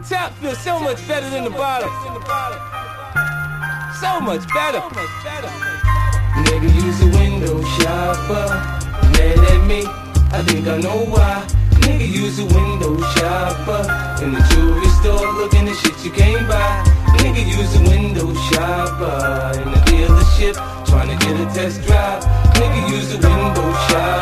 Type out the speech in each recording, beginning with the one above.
top feels so much better than the bottom. So much better. Nigga, use a window shopper. Mad at me, I think I know why. Nigga, use a window shopper. In the jewelry store, looking at shit you can't buy. Nigga, use a window shopper. In the dealership, trying to get a test drive. Nigga, use a window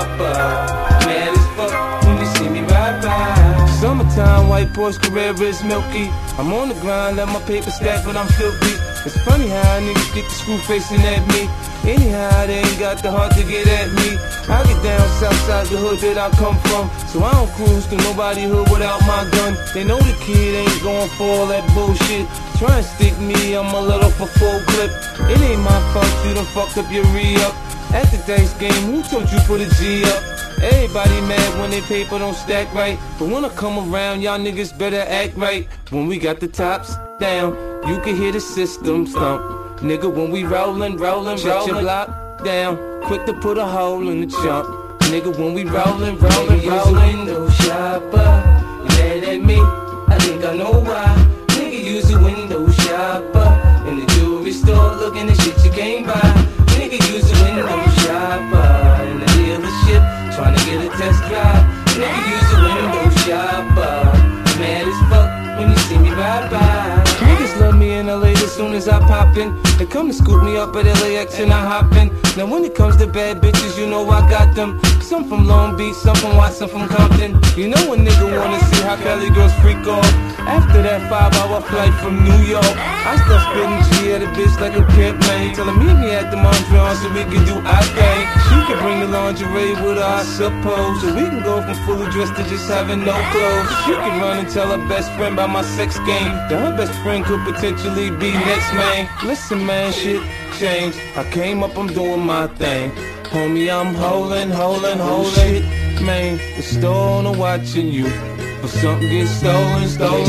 shopper. Mad as fuck when you see me ride by. Summertime, white Porsche Carrera is milky. I'm on the grind, let my paper stack, but I'm filthy. It's funny how niggas get the screw facing at me. Anyhow, they ain't got the heart to get at me. I get down south side the hood that I come from, so I don't cruise to nobody hood without my gun. They know the kid ain't going for all that bullshit. Try and stick me, I'ma let off a full clip. It ain't my fault you done fucked up your re-up. At the dice game, who told you put a G up? Everybody mad when they paper don't stack right, but when I come around, y'all niggas better act right. When we got the tops down, you can hear the system thump. Nigga, when we rollin', shut your block down, quick to put a hole in the chump. Nigga, when we rollin', use a window shopper. You mad at me? I think I know why. Nigga, use a window shopper. In the jewelry store, looking at shit you can't buy. Nigga, use a window shopper. In the dealership, trying to get a test drive. Nigga, use a window shopper. Mad as fuck when you see me ride by. Niggas love me in LA as soon as I pop in. They come to scoop me up at LAX and I hop in. Now when it comes to bad bitches, you know I got them. Some from Long Beach, some from Watson, from Compton. You know a nigga wanna see how Cali girls freak off. After that 5-hour flight from New York, I start spitting G at a bitch like a pimp, man. Tell her meet me at the Mondrian so we can do our thing. She can bring the lingerie with her, I suppose. So we can go from fully dressed to just having no clothes. She can run and tell her best friend about my sex game. That her best friend could potentially be next, man. Listen, man, shit changed. I came up, I'm doing my thing. Homie, I'm holding shit, man. The store owner watching you. But something gets stolen.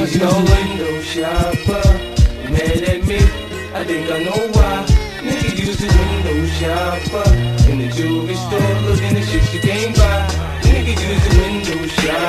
Window shopper, mad at me, I think I know why. Nigga, use a window shopper. In the jewelry store, looking at shit you can't buy. Nigga, use a window shopper.